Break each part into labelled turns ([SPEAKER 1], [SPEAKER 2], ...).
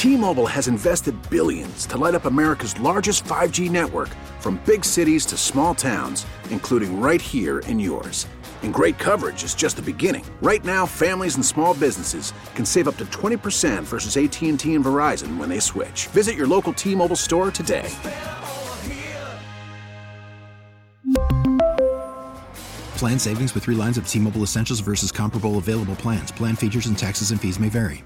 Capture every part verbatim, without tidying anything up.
[SPEAKER 1] T-Mobile has invested billions to light up America's largest five G network, from big cities to small towns, including right here in yours. And great coverage is just the beginning. Right now, families and small businesses can save up to twenty percent versus A T and T and Verizon when they switch. Visit your local T-Mobile store today.
[SPEAKER 2] Plan savings with three lines of T-Mobile Essentials versus comparable available plans. Plan features and taxes and fees may vary.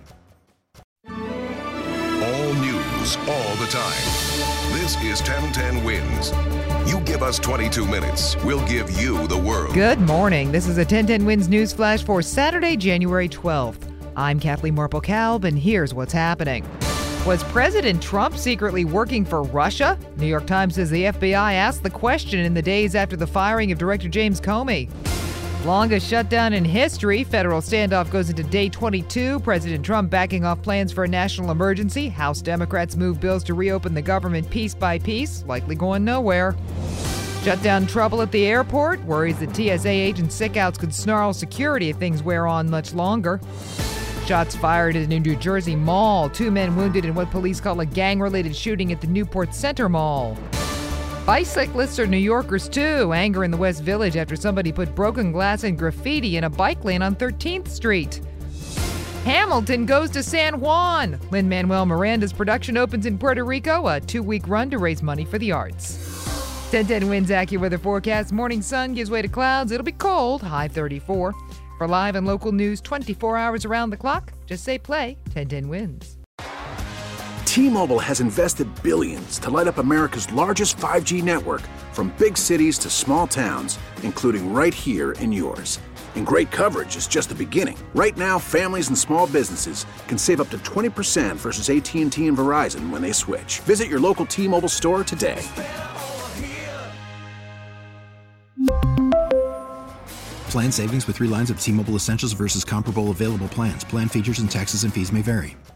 [SPEAKER 3] All news, all the time. This is ten ten Wins. You give us twenty-two minutes, we'll give you the world.
[SPEAKER 4] Good morning. This is a ten ten Wins news flash for Saturday, January twelfth. I'm Kathleen Marple-Kalb, and here's what's happening. Was President Trump secretly working for Russia? New York Times says the F B I asked the question in the days after the firing of Director James Comey. Longest shutdown in history. Federal standoff goes into day twenty-two. President Trump backing off plans for a national emergency. House Democrats move bills to reopen the government piece by piece, likely going nowhere. Shutdown trouble at the airport. Worries that T S A agents sick outs could snarl security if things wear on much longer. Shots fired at a New Jersey mall. Two men wounded in what police call a gang-related shooting at the Newport Center Mall. Bicyclists are New Yorkers, too. Anger in the West Village after somebody put broken glass and graffiti in a bike lane on thirteenth street. Hamilton goes to San Juan. Lin-Manuel Miranda's production opens in Puerto Rico, a two-week run to raise money for the arts. ten ten Wins AccuWeather forecast. Morning sun gives way to clouds. It'll be cold, high thirty-four. For live and local news twenty-four hours around the clock, just say play ten ten Wins.
[SPEAKER 1] T-Mobile has invested billions to light up America's largest five G network, from big cities to small towns, including right here in yours. And great coverage is just the beginning. Right now, families and small businesses can save up to twenty percent versus A T and T and Verizon when they switch. Visit your local T-Mobile store today.
[SPEAKER 2] Plan savings with three lines of T-Mobile Essentials versus comparable available plans. Plan features and taxes and fees may vary.